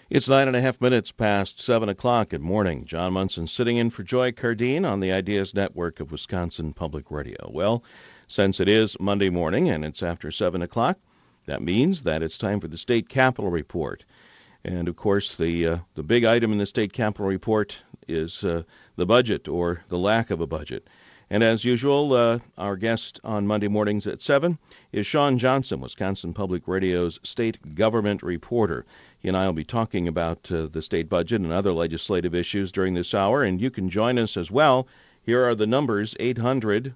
It's 9.5 minutes past 7 o'clock. Good morning. John Munson sitting in for Joy Cardine on the Ideas Network of Wisconsin Public Radio. Well, since it is Monday morning and it's after 7 o'clock, that means that it's time for the State Capitol Report. And, of course, the big item in the State Capitol Report is the budget, or the lack of a budget. And as usual, our guest on Monday mornings at 7 is Shawn Johnson, Wisconsin Public Radio's state government reporter. He and I will be talking about the state budget and other legislative issues during this hour, and you can join us as well. Here are the numbers: 800-642-1234,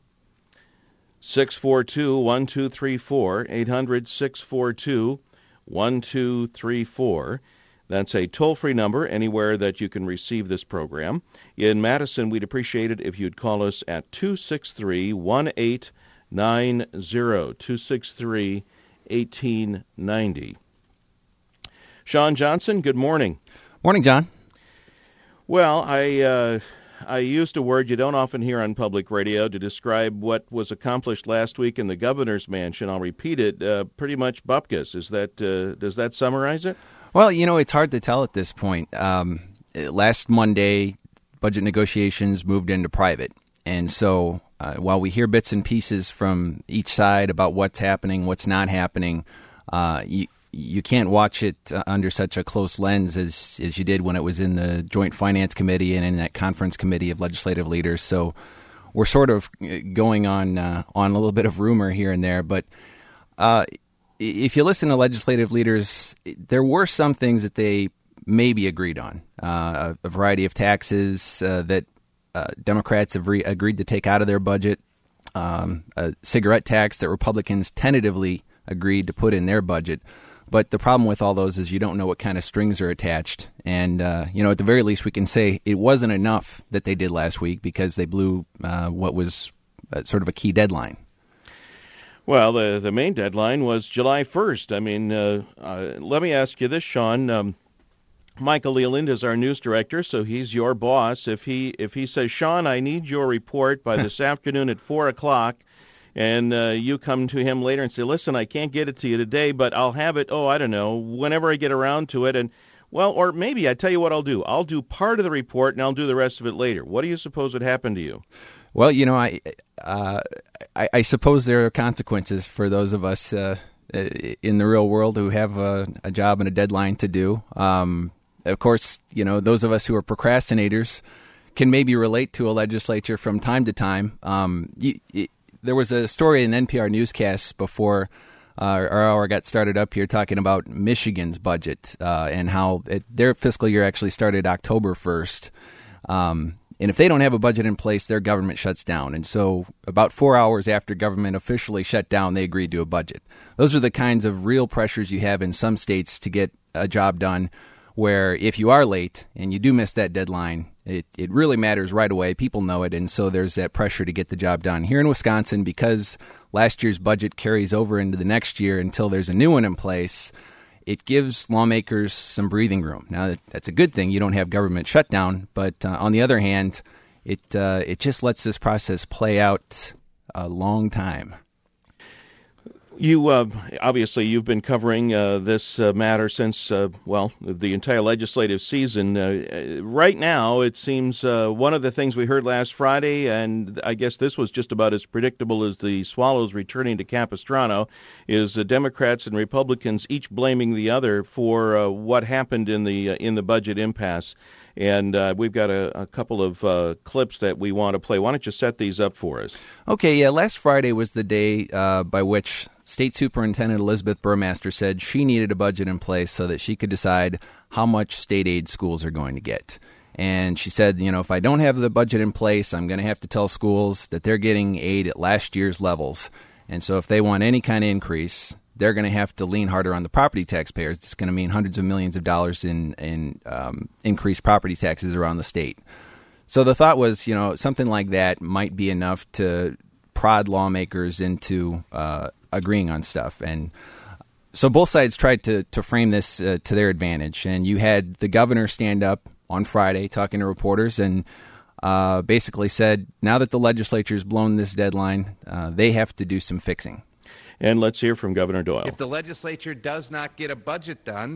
800-642-1234. That's a toll-free number anywhere that you can receive this program. In Madison, we'd appreciate it if you'd call us at 263-1890, 263-1890. Shawn Johnson, good morning. Morning, John. Well, I used a word you don't often hear on public radio to describe what was accomplished last week in the governor's mansion. I'll repeat it, pretty much bupkis. Does that summarize it? Well, it's hard to tell at this point. Last Monday, budget negotiations moved into private. And so while we hear bits and pieces from each side about what's happening, what's not happening, you can't watch it under such a close lens as you did when it was in the Joint Finance Committee and in that conference committee of legislative leaders. So we're sort of going on a little bit of rumor here and there. But if you listen to legislative leaders, there were some things that they maybe agreed on. A variety of taxes that Democrats have agreed to take out of their budget, a cigarette tax that Republicans tentatively agreed to put in their budget. But the problem with all those is you don't know what kind of strings are attached. And, at the very least, we can say it wasn't enough that they did last week because they blew what was sort of a key deadline. Well, the main deadline was July 1st. I mean, let me ask you this, Shawn. Michael Leland is our news director, so he's your boss. If he says, Shawn, I need your report by this afternoon at 4 o'clock, and you come to him later and say, listen, I can't get it to you today, but I'll have it, I don't know, whenever I get around to it. And or maybe I tell you what I'll do. I'll do part of the report, and I'll do the rest of it later. What do you suppose would happen to you? Well, I suppose there are consequences for those of us in the real world who have a job and a deadline to do. Of course, those of us who are procrastinators can maybe relate to a legislature from time to time. There was a story in NPR newscast before our hour got started up here talking about Michigan's budget and how their fiscal year actually started October 1st. And if they don't have a budget in place, their government shuts down. And so about 4 hours after government officially shut down, they agreed to a budget. Those are the kinds of real pressures you have in some states to get a job done, where if you are late and you do miss that deadline, it really matters right away. People know it, and so there's that pressure to get the job done. Here in Wisconsin, because last year's budget carries over into the next year until there's a new one in place, it gives lawmakers some breathing room. Now, that's a good thing. You don't have government shutdown, but on the other hand, it just lets this process play out a long time. You obviously you've been covering this matter since the entire legislative season. Right now, it seems one of the things we heard last Friday, and I guess this was just about as predictable as the Swallows returning to Capistrano, is Democrats and Republicans each blaming the other for what happened in the budget impasse. And we've got a couple of clips that we want to play. Why don't you set these up for us? Okay, yeah. Last Friday was the day by which State Superintendent Elizabeth Burmaster said she needed a budget in place so that she could decide how much state aid schools are going to get. And she said, if I don't have the budget in place, I'm going to have to tell schools that they're getting aid at last year's levels. And so if they want any kind of increase, they're going to have to lean harder on the property taxpayers. It's going to mean hundreds of millions of dollars in increased property taxes around the state. So the thought was, something like that might be enough to prod lawmakers into agreeing on stuff. And so both sides tried to frame this to their advantage. And you had the governor stand up on Friday talking to reporters and basically said, now that the legislature's blown this deadline, they have to do some fixing. And let's hear from Governor Doyle. If the legislature does not get a budget done,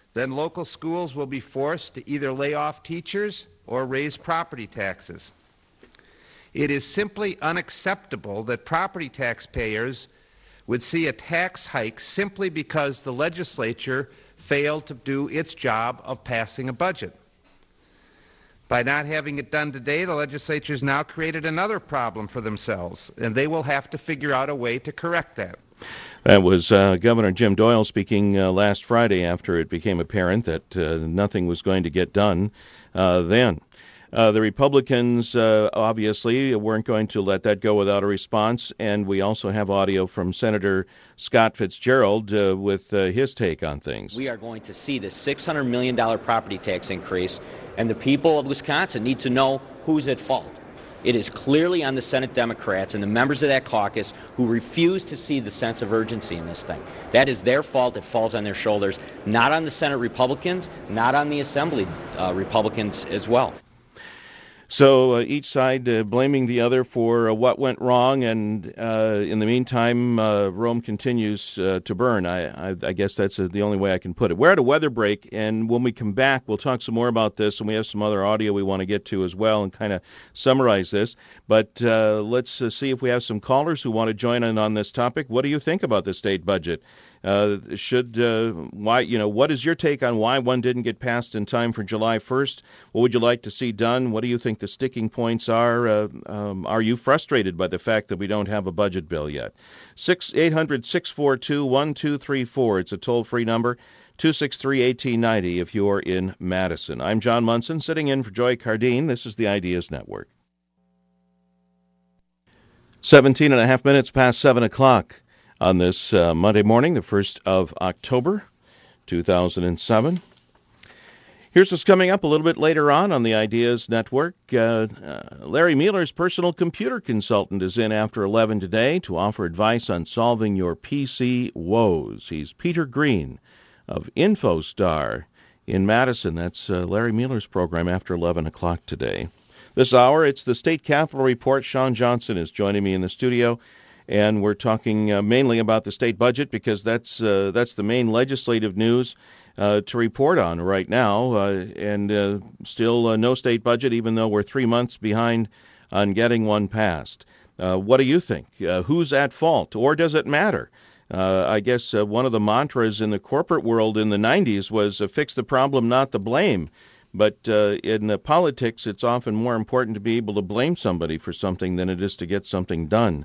then local schools will be forced to either lay off teachers or raise property taxes. It is simply unacceptable that property taxpayers would see a tax hike simply because the legislature failed to do its job of passing a budget. By not having it done today, the legislature has now created another problem for themselves, and they will have to figure out a way to correct that. That was Governor Jim Doyle speaking last Friday after it became apparent that nothing was going to get done then. The Republicans obviously weren't going to let that go without a response, and we also have audio from Senator Scott Fitzgerald with his take on things. We are going to see this $600 million property tax increase, and the people of Wisconsin need to know who's at fault. It is clearly on the Senate Democrats and the members of that caucus who refuse to see the sense of urgency in this thing. That is their fault. It falls on their shoulders, not on the Senate Republicans, not on the Assembly Republicans as well. So each side blaming the other for what went wrong, and in the meantime, Rome continues to burn. I guess that's the only way I can put it. We're at a weather break, and when we come back, we'll talk some more about this, and we have some other audio we want to get to as well and kind of summarize this. But let's see if we have some callers who want to join in on this topic. What do you think about the state budget? What is your take on why one didn't get passed in time for July 1st? What would you like to see done? What do you think the sticking points are? Are you frustrated by the fact that we don't have a budget bill yet? 800-642-1234. It's a toll-free number, 263-1890 if you're in Madison. I'm John Munson, sitting in for Joy Cardine. This is the Ideas Network. 17 and a half minutes past 7 o'clock. On this Monday morning, the 1st of October, 2007. Here's what's coming up a little bit later on the Ideas Network. Larry Mueller's personal computer consultant is in after 11 today to offer advice on solving your PC woes. He's Peter Green of InfoStar in Madison. That's Larry Mueller's program after 11 o'clock today. This hour, it's the State Capitol Report. Sean Johnson is joining me in the studio. And we're talking mainly about the state budget because that's the main legislative news to report on right now. And still no state budget, even though we're 3 months behind on getting one passed. What do you think? Who's at fault? Or does it matter? I guess one of the mantras in the corporate world in the 90s was fix the problem, not the blame. But in politics, it's often more important to be able to blame somebody for something than it is to get something done.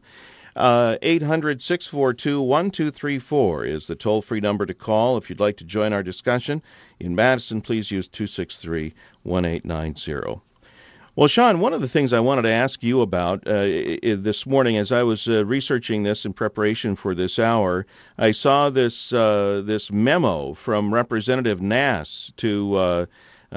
800-642-1234 is the toll-free number to call if you'd like to join our discussion. In Madison, please use 263-1890. Well, Sean, one of the things I wanted to ask you about this morning as I was researching this in preparation for this hour, I saw this memo from Representative Nass to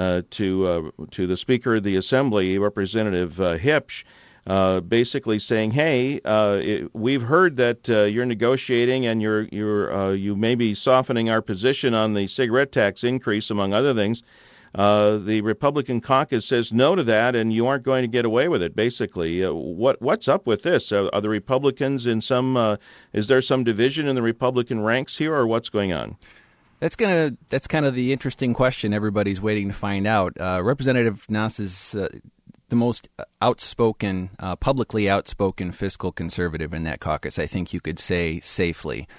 the Speaker of the Assembly, Representative Hipsch, basically saying, hey, we've heard that you're negotiating and you may be softening our position on the cigarette tax increase, among other things. The Republican caucus says no to that, and you aren't going to get away with it, basically. What's up with this? Are the Republicans in some is there some division in the Republican ranks here, or what's going on? That's kind of the interesting question everybody's waiting to find out. Representative Nass is the most outspoken, publicly outspoken fiscal conservative in that caucus, I think you could say safely.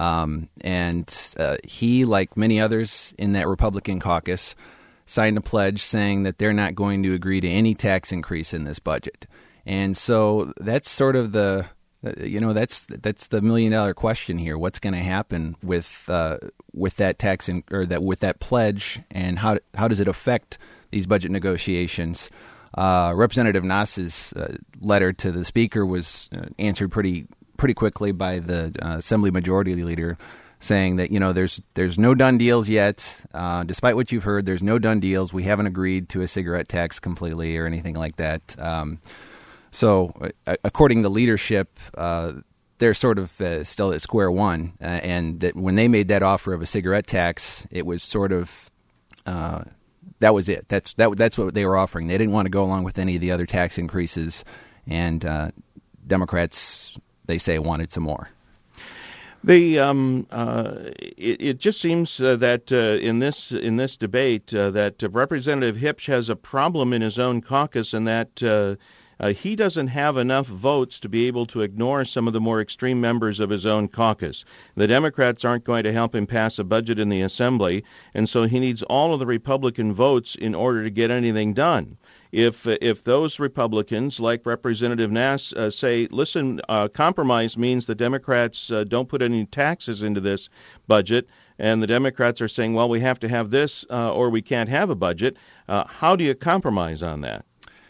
And he, like many others in that Republican caucus, signed a pledge saying that they're not going to agree to any tax increase in this budget. And so that's sort of the, that's the $1 million question here. What's going to happen with that tax with that pledge, and how does it affect these budget negotiations? Representative Nass's letter to the Speaker was answered pretty quickly by the Assembly Majority Leader, saying that there's no done deals yet. Despite what you've heard, there's no done deals. We haven't agreed to a cigarette tax completely or anything like that. So, according to leadership, they're sort of still at square one, and that when they made that offer of a cigarette tax, it was sort of that was it. That's what they were offering. They didn't want to go along with any of the other tax increases, and Democrats, they say, wanted some more. It just seems that in this debate that Representative Hipsch has a problem in his own caucus, and that he doesn't have enough votes to be able to ignore some of the more extreme members of his own caucus. The Democrats aren't going to help him pass a budget in the Assembly, and so he needs all of the Republican votes in order to get anything done. If those Republicans, like Representative Nass, say, listen, compromise means the Democrats don't put any taxes into this budget, and the Democrats are saying, well, we have to have this or we can't have a budget, how do you compromise on that?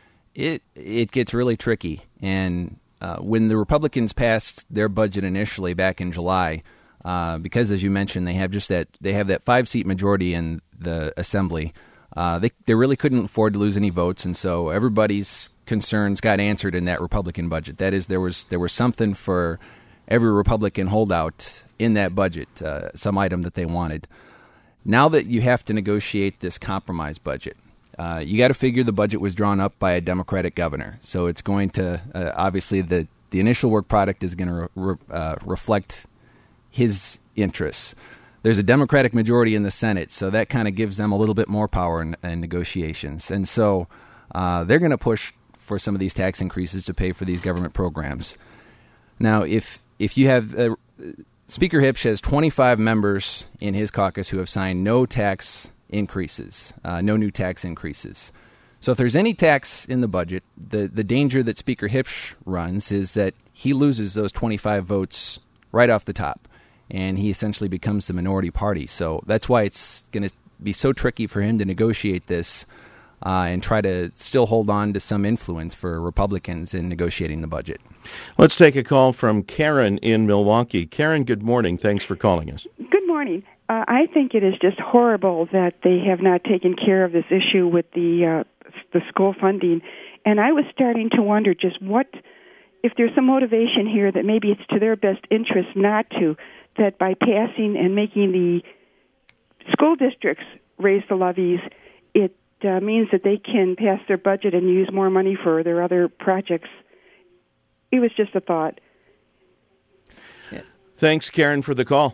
It gets really tricky. And when the Republicans passed their budget initially back in July, because, as you mentioned, they have that 5-seat majority in the Assembly, they really couldn't afford to lose any votes, and so everybody's concerns got answered in that Republican budget. That is, there was something for every Republican holdout in that budget, some item that they wanted. Now that you have to negotiate this compromise budget, you got to figure the budget was drawn up by a Democratic governor, so it's going to obviously the initial work product is going to reflect his interests. There's a Democratic majority in the Senate, so that kind of gives them a little bit more power in negotiations. And so they're going to push for some of these tax increases to pay for these government programs. Now, if you have Speaker Hipsch has 25 members in his caucus who have signed no tax increases, no new tax increases. So if there's any tax in the budget, the danger that Speaker Hipsch runs is that he loses those 25 votes right off the top, and he essentially becomes the minority party. So that's why it's going to be so tricky for him to negotiate this and try to still hold on to some influence for Republicans in negotiating the budget. Let's take a call from Karen in Milwaukee. Karen, good morning. Thanks for calling us. Good morning. I think it is just horrible that they have not taken care of this issue with the school funding. And I was starting to wonder just if there's some motivation here that maybe it's to their best interest not to, that by passing and making the school districts raise the levies, it means that they can pass their budget and use more money for their other projects. It was just a thought. Thanks, Karen, for the call.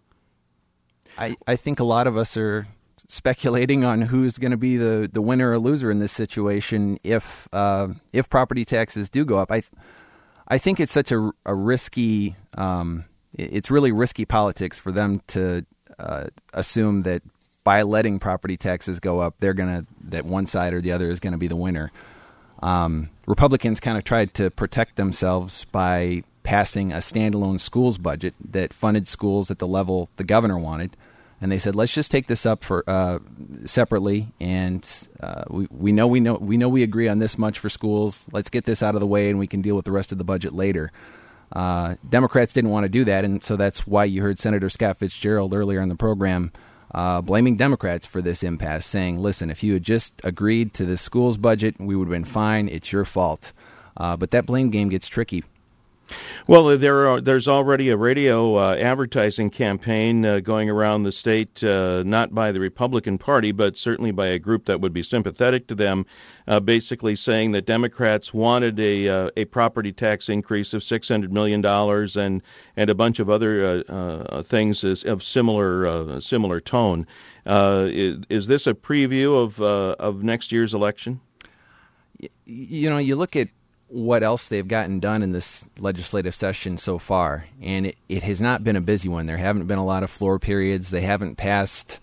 I think a lot of us are speculating on who's going to be the winner or loser in this situation if property taxes do go up. I think it's such a risky it's really risky politics for them to assume that by letting property taxes go up, that one side or the other is going to be the winner. Republicans kind of tried to protect themselves by passing a standalone schools budget that funded schools at the level the governor wanted, and they said, let's just take this up for separately, and we know we agree on this much for schools. Let's get this out of the way, and we can deal with the rest of the budget later. Democrats didn't want to do that, and so that's why you heard Senator Scott Fitzgerald earlier in the program blaming Democrats for this impasse, saying, listen, if you had just agreed to the schools budget, we would have been fine. It's your fault. But that blame game gets tricky. Well, there's already a radio advertising campaign going around the state, not by the Republican Party, but certainly by a group that would be sympathetic to them, basically saying that Democrats wanted a property tax increase of $600 million and a bunch of other things of similar tone. Is this a preview of next year's election? You know, you look at what else they've gotten done in this legislative session so far, and it has not been a busy one. There haven't been a lot of floor periods. They haven't passed,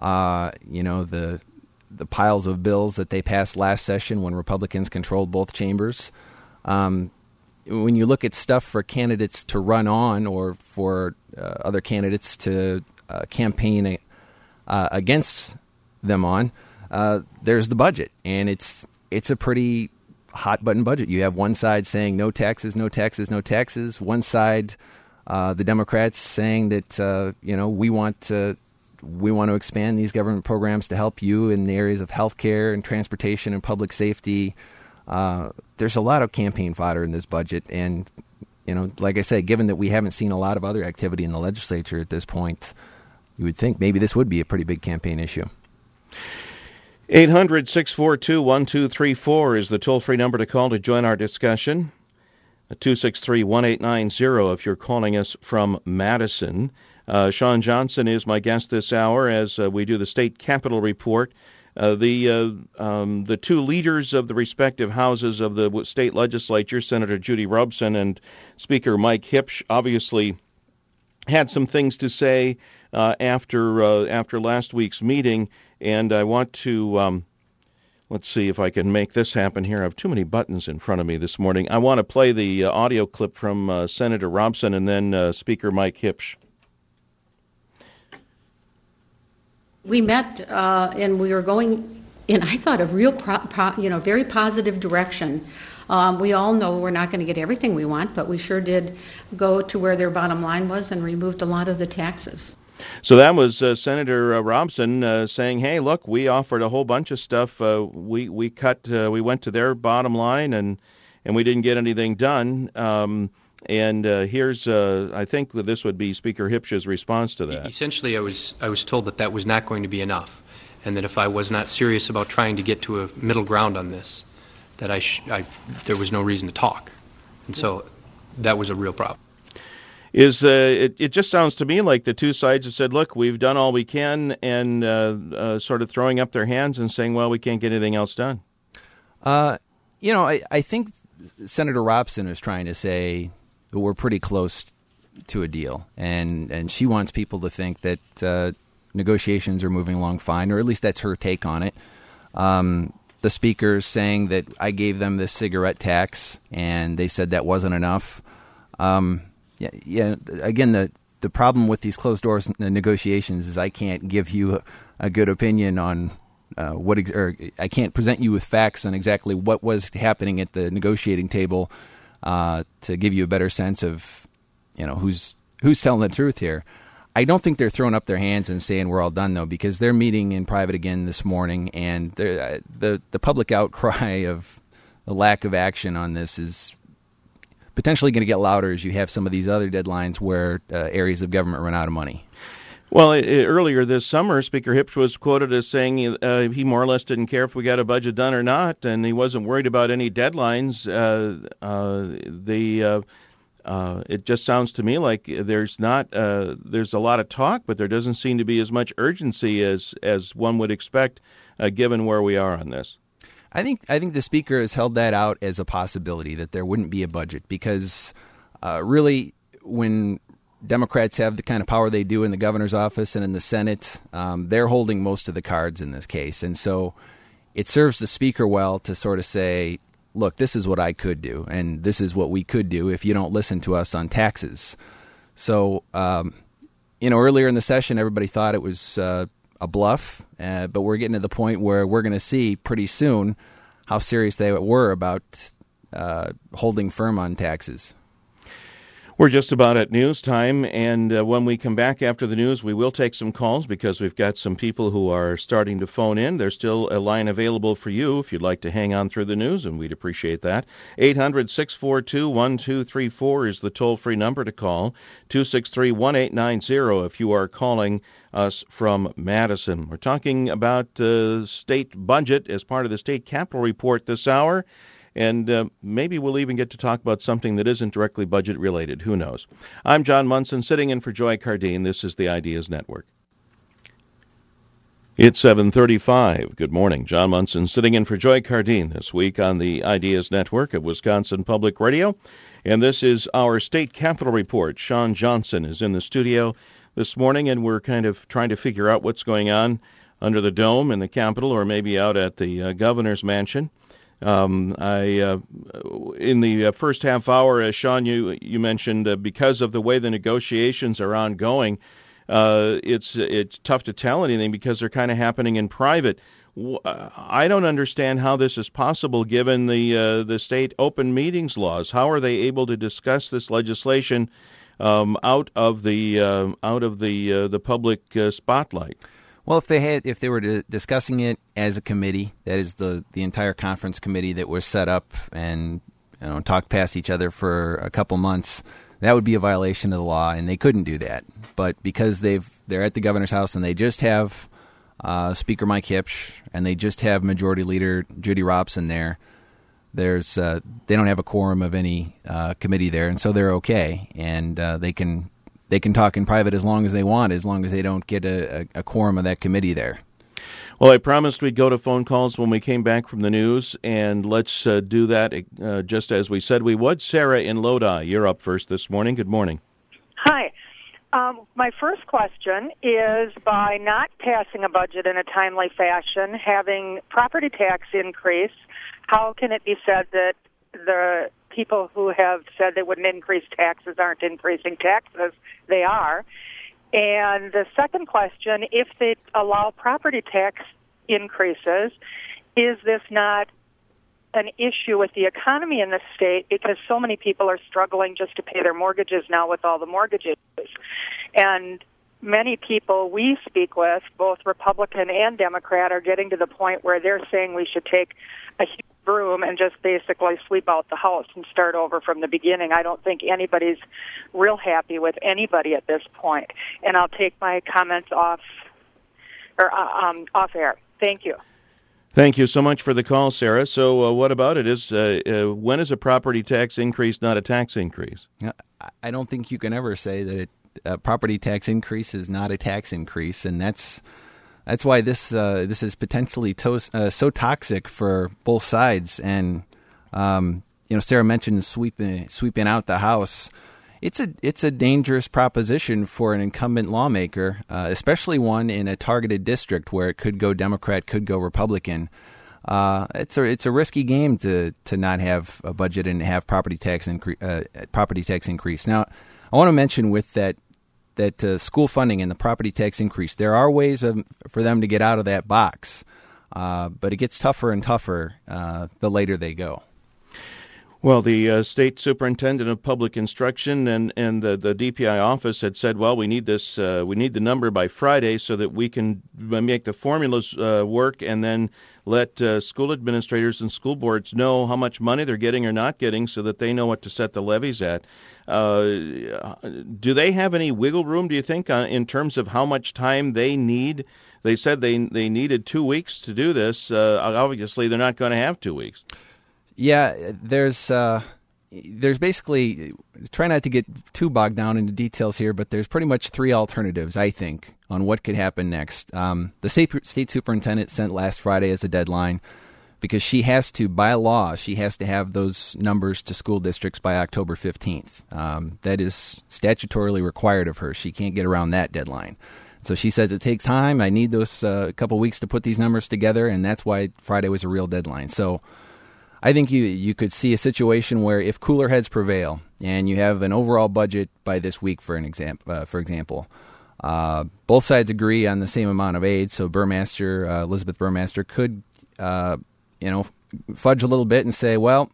the piles of bills that they passed last session when Republicans controlled both chambers. When you look at stuff for candidates to run on or for other candidates to campaign against them on, there's the budget, and it's a pretty hot button budget. You have one side saying no taxes, no taxes, no taxes. One side, the Democrats saying that we want to expand these government programs to help you in the areas of health care and transportation and public safety. There's a lot of campaign fodder in this budget, and like I said, given that we haven't seen a lot of other activity in the legislature at this point, you would think maybe this would be a pretty big campaign issue. 800-642-1234 is the toll-free number to call to join our discussion. 263-1890 if you're calling us from Madison. Shawn Johnson is my guest this hour as we do the State Capitol Report. The two leaders of the respective houses of the state legislature, Senator Judy Robson and Speaker Mike Hipsch, obviously had some things to say after last week's meeting, and I want to let's see if I can make this happen here. I have too many buttons in front of me this morning. I want to play the audio clip from Senator Robson and then Speaker Mike Hipsch. We met and we were going in, I thought, a real, very positive direction. We all know we're not going to get everything we want, but we sure did go to where their bottom line was and removed a lot of the taxes. So that was Senator Robson saying, "Hey, look, we offered a whole bunch of stuff. We went to their bottom line and we didn't get anything done." And here's, I think this would be Speaker Hipsch's response to that. Essentially, I was told that was not going to be enough, and that if I was not serious about trying to get to a middle ground on this, that there was no reason to talk, and so that was a real problem. It just sounds to me like the two sides have said, "Look, we've done all we can," and sort of throwing up their hands and saying, "Well, we can't get anything else done." I think Senator Robson is trying to say we're pretty close to a deal, and she wants people to think that negotiations are moving along fine, or at least that's her take on it. The speaker's saying that I gave them this cigarette tax, and they said that wasn't enough. Again, the problem with these closed doors negotiations is I can't give you a good opinion on I can't present you with facts on exactly what was happening at the negotiating table to give you a better sense of, who's telling the truth here. I don't think they're throwing up their hands and saying we're all done, though, because they're meeting in private again this morning, and the public outcry of the lack of action on this is potentially going to get louder as you have some of these other deadlines where areas of government run out of money. Well, earlier this summer, Speaker Hipsch was quoted as saying he more or less didn't care if we got a budget done or not, and he wasn't worried about any deadlines. It just sounds to me like there's a lot of talk, but there doesn't seem to be as much urgency as one would expect, given where we are on this. I think the speaker has held that out as a possibility that there wouldn't be a budget because really when Democrats have the kind of power they do in the governor's office and in the Senate, they're holding most of the cards in this case. And so it serves the speaker well to sort of say, look, this is what I could do, and this is what we could do if you don't listen to us on taxes. So, earlier in the session, everybody thought it was a bluff, but we're getting to the point where we're going to see pretty soon how serious they were about holding firm on taxes. We're just about at news time, and when we come back after the news, we will take some calls because we've got some people who are starting to phone in. There's still a line available for you if you'd like to hang on through the news, and we'd appreciate that. 800-642-1234 is the toll-free number to call. 263-1890 if you are calling us from Madison. We're talking about the state budget as part of the State Capitol Report this hour. And maybe we'll even get to talk about something that isn't directly budget-related. Who knows? I'm John Munson, sitting in for Joy Cardine. This is the Ideas Network. It's 7:35. Good morning. John Munson, sitting in for Joy Cardine this week on the Ideas Network of Wisconsin Public Radio. And this is our State Capitol Report. Shawn Johnson is in the studio this morning, and we're kind of trying to figure out what's going on under the dome in the Capitol or maybe out at the governor's mansion. In the first half hour, as Shawn, you mentioned, because of the way the negotiations are ongoing, it's tough to tell anything because they're kind of happening in private. I don't understand how this is possible given the state open meetings laws. How are they able to discuss this legislation out of the public spotlight? Well, if they were discussing it as a committee, that is the entire conference committee that was set up and talked past each other for a couple months, that would be a violation of the law, and they couldn't do that. But because they're at the governor's house and they just have Speaker Mike Hipsch and they just have Majority Leader Judy Robson there, there's they don't have a quorum of any committee there, and so they're okay, and they can talk in private as long as they want, as long as they don't get a quorum of that committee there. Well, I promised we'd go to phone calls when we came back from the news, and let's do that just as we said we would. Sarah in Lodi, you're up first this morning. Good morning. Hi. My first question is, by not passing a budget in a timely fashion, having property tax increase, how can it be said that the people who have said they wouldn't increase taxes aren't increasing taxes? They are. And the second question, if they allow property tax increases, is this not an issue with the economy in the state, because so many people are struggling just to pay their mortgages now with all the mortgages? And many people we speak with, both Republican and Democrat, are getting to the point where they're saying we should take a huge broom and just basically sweep out the house and start over from the beginning. I don't think anybody's real happy with anybody at this point. And I'll take my comments off air. Thank you. Thank you so much for the call, Sarah. So what about it? When is a property tax increase not a tax increase? I don't think you can ever say that a property tax increase is not a tax increase, and that's why this is potentially so toxic for both sides. And Sarah mentioned sweeping out the house. It's a dangerous proposition for an incumbent lawmaker, especially one in a targeted district where it could go Democrat, could go Republican. It's a risky game to not have a budget and have property tax increase. Now, I want to mention with that school funding and the property tax increase, there are ways for them to get out of that box, but it gets tougher and tougher the later they go. Well, the state superintendent of public instruction and the DPI office had said, well, we need this. We need the number by Friday so that we can make the formulas work, and then let school administrators and school boards know how much money they're getting or not getting, so that they know what to set the levies at. Do they have any wiggle room, do you think, in terms of how much time they need? They said they needed 2 weeks to do this. Obviously, they're not going to have 2 weeks. Yeah, there's basically, try not to get too bogged down into details here, but there's pretty much three alternatives, I think, on what could happen next. The state superintendent sent last Friday as a deadline, because she has to, by law, she has to have those numbers to school districts by October 15th. That is statutorily required of her. She can't get around that deadline. So she says it takes time. I need those couple weeks to put these numbers together, and that's why Friday was a real deadline. So I think you could see a situation where if cooler heads prevail and you have an overall budget by this week, for example, both sides agree on the same amount of aid. So Elizabeth Burmaster could, fudge a little bit and say, well,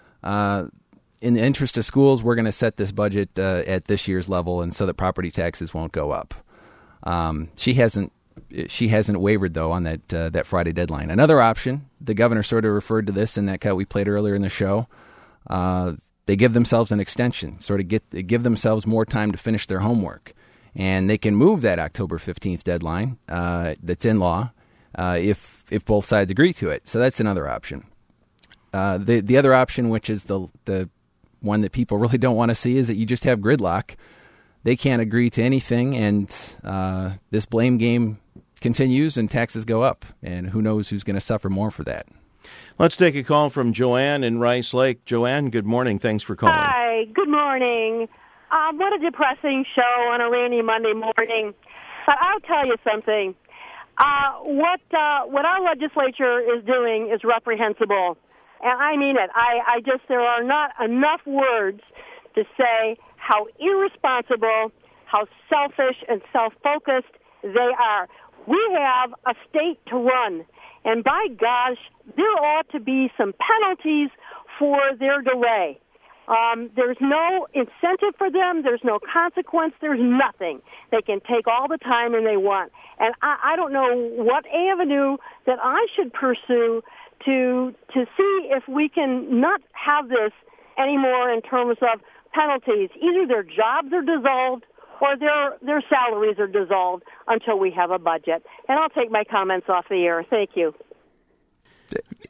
in the interest of schools, we're going to set this budget at this year's level, and so that property taxes won't go up. She hasn't wavered, though, on that Friday deadline. Another option, the governor sort of referred to this in that cut we played earlier in the show. They give themselves an extension, sort of give themselves more time to finish their homework. And they can move that October 15th deadline that's in law if both sides agree to it. So that's another option. The other option, which is the one that people really don't want to see, is that you just have gridlock. They can't agree to anything, and this blame game continues and taxes go up, and who knows who's going to suffer more for that. Let's take a call from Joanne in Rice Lake. Joanne, good morning. Thanks for calling. Hi, good morning. What a depressing show on a rainy Monday morning. But I'll tell you something. What our legislature is doing is reprehensible. And I mean it. There are not enough words to say how irresponsible, how selfish and self-focused they are. We have a state to run, and by gosh, there ought to be some penalties for their delay. There's no incentive for them. There's no consequence. There's nothing. They can take all the time and they want. And I don't know what avenue that I should pursue to see if we can not have this anymore in terms of penalties. Either their jobs are dissolved or their salaries are dissolved until we have a budget. And I'll take my comments off the air. Thank you.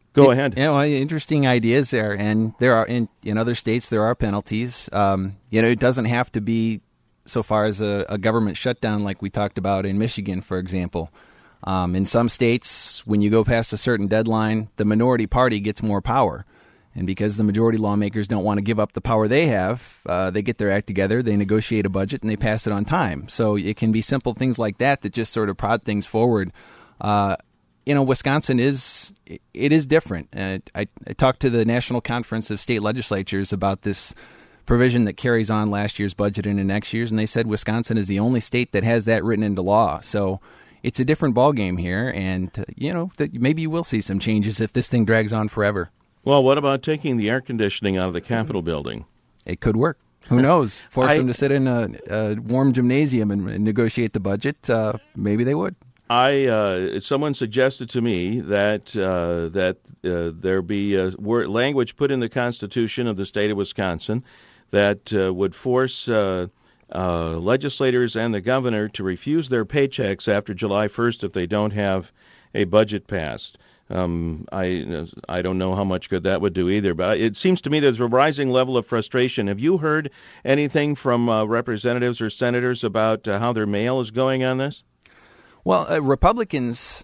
Go ahead. Interesting ideas there, and there are in other states there are penalties. It doesn't have to be so far as a government shutdown like we talked about in Michigan, for example. In some states, when you go past a certain deadline, the minority party gets more power. And because the majority lawmakers don't want to give up the power they have, they get their act together, they negotiate a budget, and they pass it on time. So it can be simple things like that just sort of prod things forward. Wisconsin is different. I talked to the National Conference of State Legislatures about this provision that carries on last year's budget into next year's, and they said Wisconsin is the only state that has that written into law. So it's a different ballgame here, and maybe you will see some changes if this thing drags on forever. Well, what about taking the air conditioning out of the Capitol building? It could work. Who knows? Force them to sit in a warm gymnasium and negotiate the budget. Maybe they would. Someone suggested to me that there be language put in the Constitution of the state of Wisconsin that would force legislators and the governor to refuse their paychecks after July 1st if they don't have a budget passed. I don't know how much good that would do either, but it seems to me there's a rising level of frustration. Have you heard anything from representatives or senators about how their mail is going on this? Well, Republicans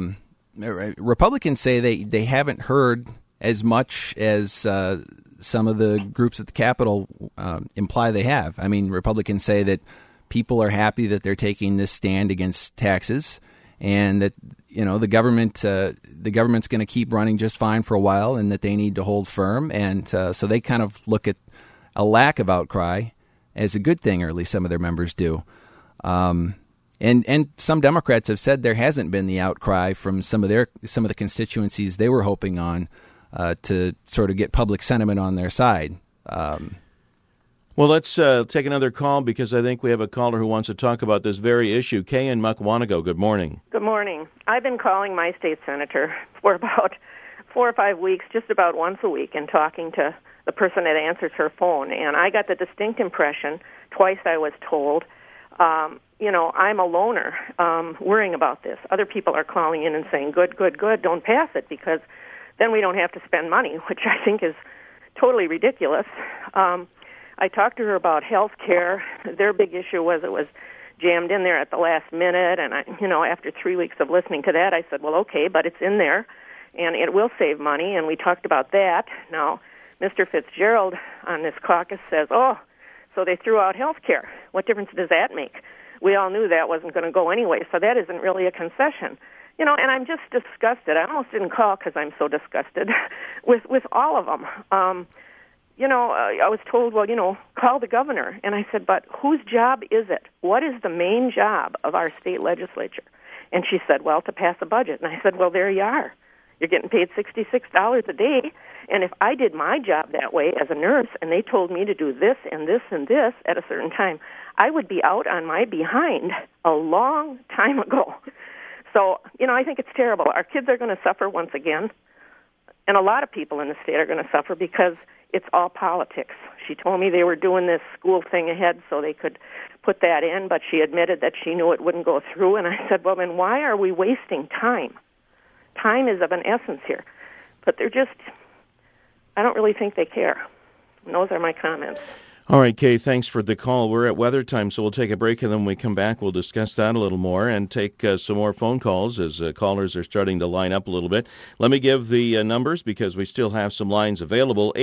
say they haven't heard as much as some of the groups at the Capitol imply they have. I mean, Republicans say that people are happy that they're taking this stand against taxes, and that the government's going to keep running just fine for a while, and that they need to hold firm. And so they kind of look at a lack of outcry as a good thing, or at least some of their members do. And some Democrats have said there hasn't been the outcry from some of the constituencies they were hoping on to sort of get public sentiment on their side. Well, let's take another call because I think we have a caller who wants to talk about this very issue. Kay in Mukwanago, good morning. Good morning. I've been calling my state senator for about 4 or 5 weeks, just about once a week, and talking to the person that answers her phone. And I got the distinct impression, twice I was told, I'm a loner worrying about this. Other people are calling in and saying, good, don't pass it, because then we don't have to spend money, which I think is totally ridiculous. I talked to her about health care. Their big issue was it was jammed in there at the last minute, and after 3 weeks of listening to that, I said, well, okay, but it's in there, and it will save money, and we talked about that. Now, Mr. Fitzgerald on this caucus says, so they threw out health care. What difference does that make? We all knew that wasn't going to go anyway, so that isn't really a concession. And I'm just disgusted. I almost didn't call because I'm so disgusted with all of them. I was told, call the governor. And I said, but whose job is it? What is the main job of our state legislature? And she said, well, to pass a budget. And I said, well, there you are. You're getting paid $66 a day. And if I did my job that way as a nurse and they told me to do this and this and this at a certain time, I would be out on my behind a long time ago. So, I think it's terrible. Our kids are going to suffer once again. And a lot of people in the state are going to suffer because it's all politics. She told me they were doing this school thing ahead so they could put that in, but she admitted that she knew it wouldn't go through. And I said, well, then why are we wasting time? Time is of an essence here. But I don't really think they care. And those are my comments. All right, Kay, thanks for the call. We're at weather time, so we'll take a break, and then when we come back, we'll discuss that a little more and take some more phone calls as callers are starting to line up a little bit. Let me give the numbers because we still have some lines available.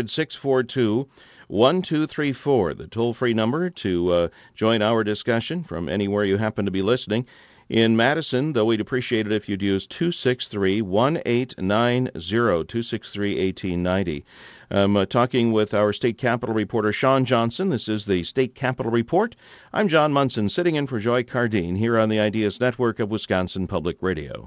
800-642-1234, the toll-free number to join our discussion from anywhere you happen to be listening. In Madison, though, we'd appreciate it if you'd use 263-1890, 263-1890. I'm talking with our State Capitol reporter, Sean Johnson. This is the State Capitol Report. I'm John Munson, sitting in for Joy Cardine here on the Ideas Network of Wisconsin Public Radio.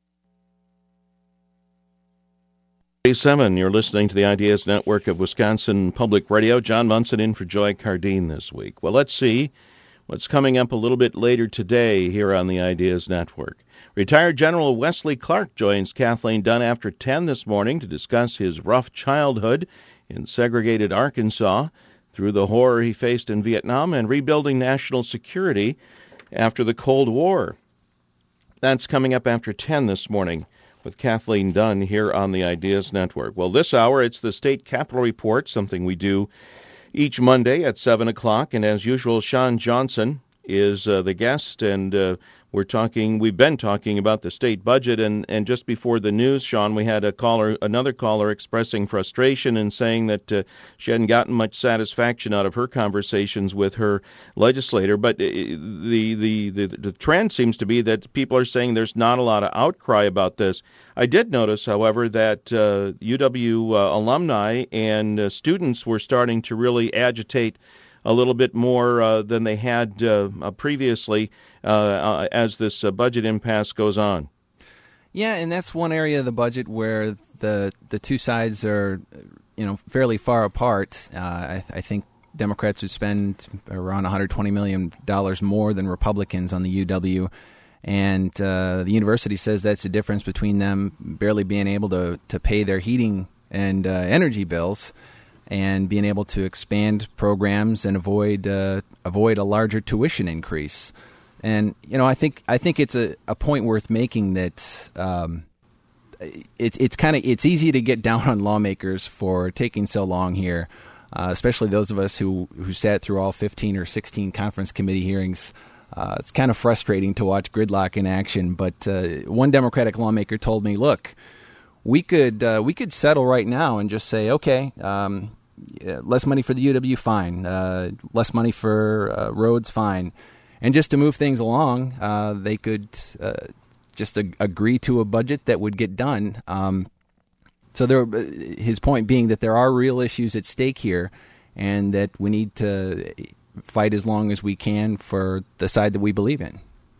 7, you're listening to the Ideas Network of Wisconsin Public Radio. John Munson in for Joy Cardine this week. Well, let's see what's coming up a little bit later today here on the Ideas Network. Retired General Wesley Clark joins Kathleen Dunn after 10 this morning to discuss his rough childhood in segregated Arkansas, through the horror he faced in Vietnam and rebuilding national security after the Cold War. That's coming up after 10 this morning. with Kathleen Dunn here on the Ideas Network. Well, this hour, it's the State Capitol Report, something we do each Monday at 7 o'clock. And as usual, Sean Johnson is the guest, and we've been talking about the state budget, and just before the news, Sean, we had another caller expressing frustration and saying that she hadn't gotten much satisfaction out of her conversations with her legislator. But the trend seems to be that people are saying there's not a lot of outcry about this. I did notice, however, that UW alumni and students were starting to really agitate a little bit more than they had previously as this budget impasse goes on. Yeah, and that's one area of the budget where the two sides are, fairly far apart. I think Democrats would spend around $120 million more than Republicans on the UW, and the university says that's the difference between them barely being able to pay their heating and energy bills, and being able to expand programs and avoid a larger tuition increase. And I think it's a point worth making that it's easy to get down on lawmakers for taking so long here, especially those of us who sat through all 15 or 16 conference committee hearings. It's kind of frustrating to watch gridlock in action. But one Democratic lawmaker told me, "Look, we could settle right now and just say, okay, less money for the UW, fine. Less money for roads, fine. And just to move things along, they could just agree to a budget that would get done." So his point being that there are real issues at stake here, and that we need to fight as long as we can for the side that we believe in.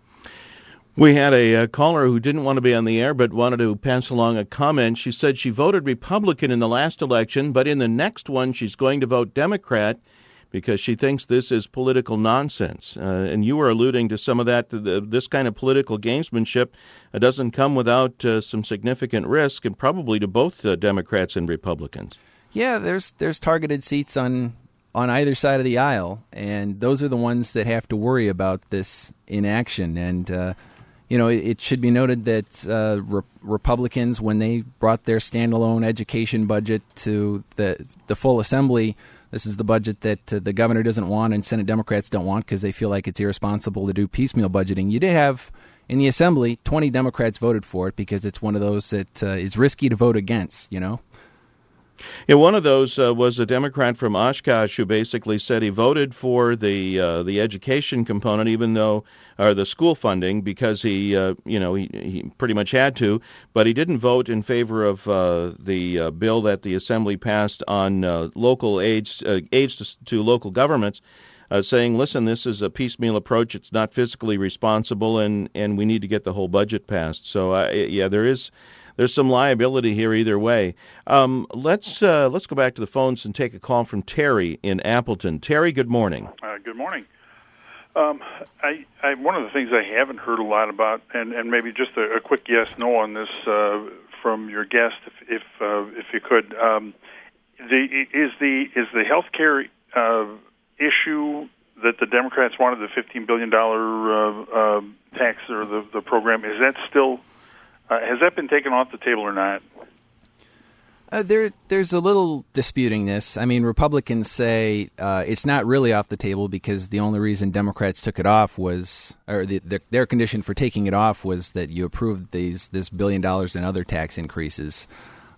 We had a caller who didn't want to be on the air but wanted to pass along a comment. She said she voted Republican in the last election, but in the next one she's going to vote Democrat because she thinks this is political nonsense. And you were alluding to some of that. This kind of political gamesmanship doesn't come without some significant risk, and probably to both Democrats and Republicans. Yeah, there's targeted seats on either side of the aisle, and those are the ones that have to worry about this inaction. And it should be noted that Republicans, when they brought their standalone education budget to the full assembly, this is the budget that the governor doesn't want and Senate Democrats don't want because they feel like it's irresponsible to do piecemeal budgeting. You did have, in the assembly, 20 Democrats voted for it because it's one of those that is risky to vote against, Yeah, one of those was a Democrat from Oshkosh who basically said he voted for the education component, even though, or the school funding, because he pretty much had to, but he didn't vote in favor of the bill that the Assembly passed on local aids to local governments, saying, listen, this is a piecemeal approach. It's not fiscally responsible, and we need to get the whole budget passed. So there's some liability here either way. Let's go back to the phones and take a call from Terry in Appleton. Terry, good morning. Good morning. One of the things I haven't heard a lot about, and maybe just a quick yes/no on this from your guest, if you could, is the health care issue that the Democrats wanted, the $15 billion tax or the program, is that still? Has that been taken off the table or not? There's a little disputing this. I mean, Republicans say it's not really off the table because the only reason Democrats took it off was, or their condition for taking it off was that you approved this $1 billion in other tax increases.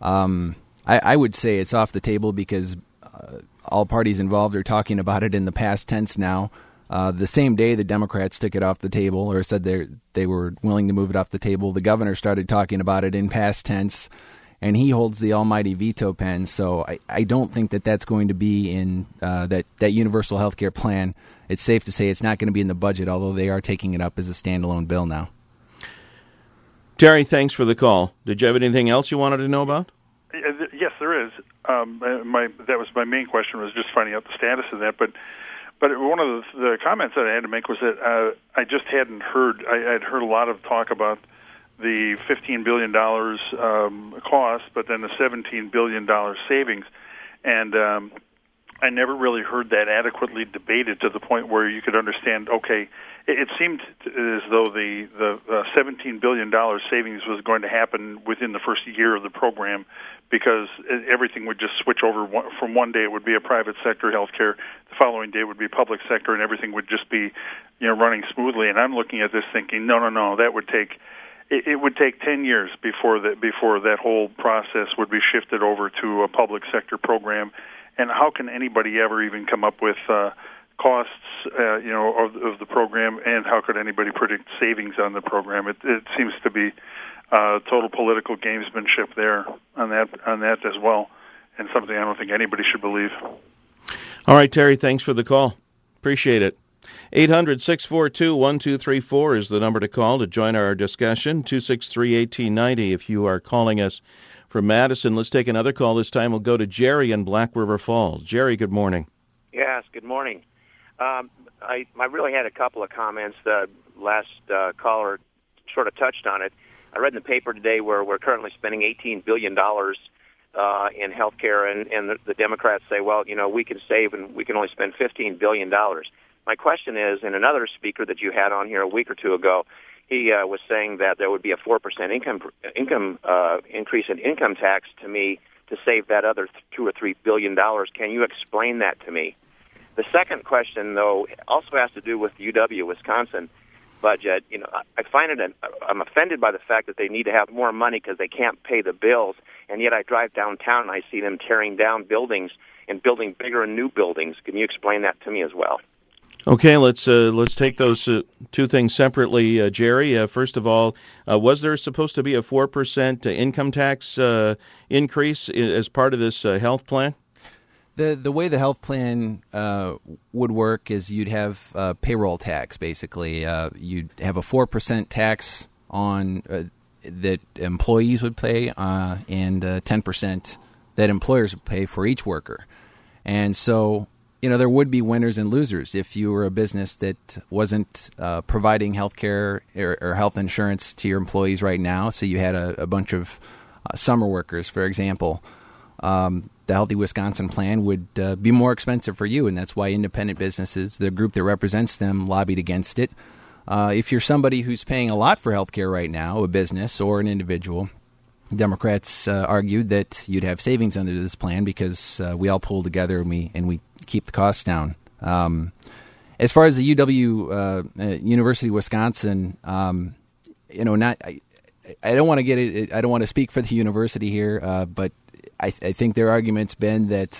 I would say it's off the table because all parties involved are talking about it in the past tense now. The same day the Democrats took it off the table or said they were willing to move it off the table, the governor started talking about it in past tense, and he holds the almighty veto pen. So I don't think that's going to be in that universal health care plan. It's safe to say it's not going to be in the budget, although they are taking it up as a standalone bill now. Terry, thanks for the call. Did you have anything else you wanted to know about? Yes, there is. That was my main question, was just finding out the status of that. But one of the comments that I had to make was that I just hadn't heard. I had heard a lot of talk about the $15 billion cost, but then the $17 billion savings, and I never really heard that adequately debated to the point where you could understand. Okay, it seemed as though the $17 billion savings was going to happen within the first year of the program, because everything would just switch over. From one day it would be a private sector healthcare, the following day it would be public sector, and everything would just be, running smoothly. And I'm looking at this thinking, no, that would take. It would take 10 years before that whole process would be shifted over to a public sector program. And how can anybody ever even come up with costs, of the program, and how could anybody predict savings on the program? It seems to be total political gamesmanship there on that as well, and something I don't think anybody should believe. All right, Terry, thanks for the call. Appreciate it. 800-642-1234 is the number to call to join our discussion. 263-1890 if you are calling us from Madison. Let's take another call. This time we'll go to Jerry in Black River Falls. Jerry, good morning. Yes, good morning. I really had a couple of comments. The last caller sort of touched on it. I read in the paper today where we're currently spending $18 billion in health care, and the Democrats say, well, we can save and we can only spend $15 billion. My question is, and another speaker that you had on here a week or two ago, he was saying that there would be a 4% income increase in income tax to me to save that other $2 or $3 billion. Can you explain that to me? The second question, though, also has to do with the UW-Wisconsin budget. I find I'm offended by the fact that they need to have more money because they can't pay the bills, and yet I drive downtown and I see them tearing down buildings and building bigger and new buildings. Can you explain that to me as well? Okay, let's take those two things separately, Jerry. First of all, was there supposed to be a 4% income tax increase as part of this health plan? The way the health plan would work is you'd have payroll tax, basically. You'd have a 4% tax on that employees would pay and 10% that employers would pay for each worker. And so there would be winners and losers if you were a business that wasn't providing health care or health insurance to your employees right now. So you had a bunch of summer workers, for example. The Healthy Wisconsin plan would be more expensive for you, and that's why independent businesses, the group that represents them, lobbied against it. If you're somebody who's paying a lot for health care right now, a business or an individual, Democrats argued that you'd have savings under this plan because we all pull together and we keep the costs down. As far as the UW University of Wisconsin, I don't want to get it. I don't want to speak for the university here, but I think their argument's been that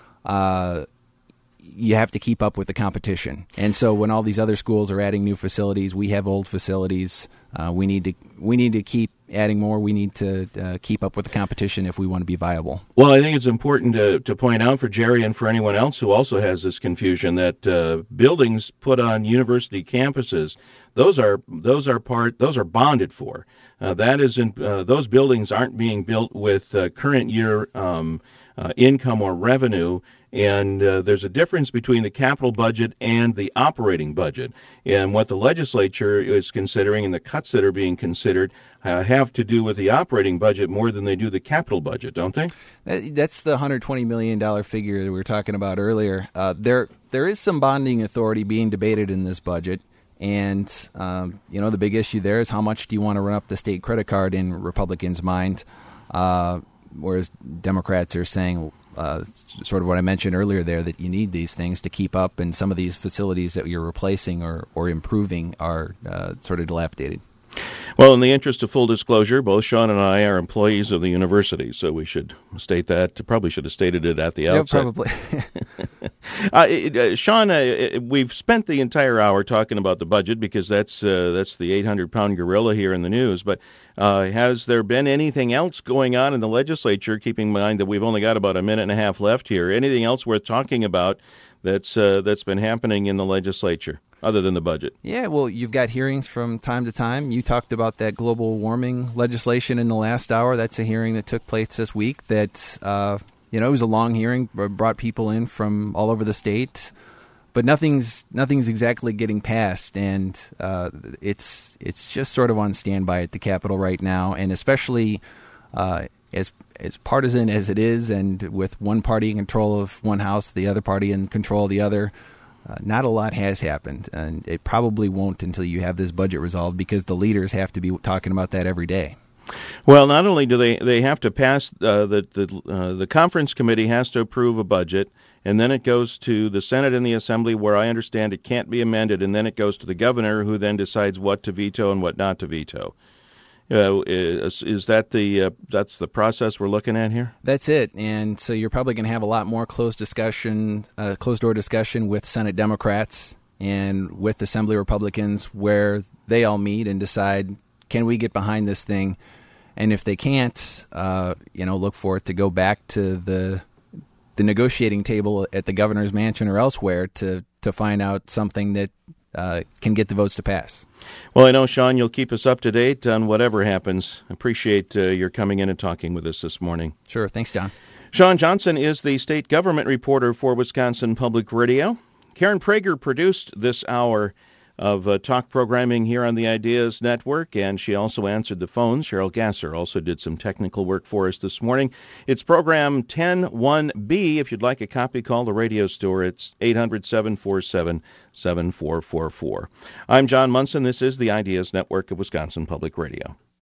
you have to keep up with the competition, and so when all these other schools are adding new facilities, we have old facilities. We need to keep adding more. We need to keep up with the competition if we want to be viable. Well, I think it's important to point out for Jerry and for anyone else who also has this confusion that buildings put on university campuses, those are bonded for. That isn't those buildings aren't being built with current year income or revenue. And there's a difference between the capital budget and the operating budget. And what the legislature is considering and the cuts that are being considered have to do with the operating budget more than they do the capital budget, don't they? That's the $120 million figure that we were talking about earlier. There is some bonding authority being debated in this budget. And, the big issue there is how much do you want to run up the state credit card in Republicans' mind, whereas Democrats are saying sort of what I mentioned earlier there, that you need these things to keep up, and some of these facilities that you're replacing or improving are sort of dilapidated. Well, in the interest of full disclosure, both Sean and I are employees of the university, so we should state that. Probably should have stated it at the outset. Probably. Sean, we've spent the entire hour talking about the budget because that's the 800-pound gorilla here in the news. But has there been anything else going on in the legislature, keeping in mind that we've only got about a minute and a half left here? Anything else worth talking about that's been happening in the legislature? Other than the budget? Yeah, well, you've got hearings from time to time. You talked about that global warming legislation in the last hour. That's a hearing that took place this week that, it was a long hearing, brought people in from all over the state, but nothing's exactly getting passed, and it's just sort of on standby at the Capitol right now, and especially as partisan as it is, and with one party in control of one house, the other party in control of the other, not a lot has happened, and it probably won't until you have this budget resolved, because the leaders have to be talking about that every day. Well, not only do they have to pass, the conference committee has to approve a budget, and then it goes to the Senate and the Assembly, where I understand it can't be amended, and then it goes to the governor, who then decides what to veto and what not to veto. Is that that's the process we're looking at here? That's it, and so you're probably going to have a lot more closed door discussion with Senate Democrats and with Assembly Republicans, where they all meet and decide, can we get behind this thing? And if they can't, look for it to go back to the negotiating table at the governor's mansion or elsewhere to find out something that can get the votes to pass. Well, I know, Sean, you'll keep us up to date on whatever happens. Appreciate your coming in and talking with us this morning. Sure. Thanks, John. Sean Johnson is the state government reporter for Wisconsin Public Radio. Karen Prager produced this hour of talk programming here on the Ideas Network, and she also answered the phones. Cheryl Gasser also did some technical work for us this morning. It's program 101B. If you'd like a copy, call the radio store. It's 800-747-7444. I'm John Munson. This is the Ideas Network of Wisconsin Public Radio.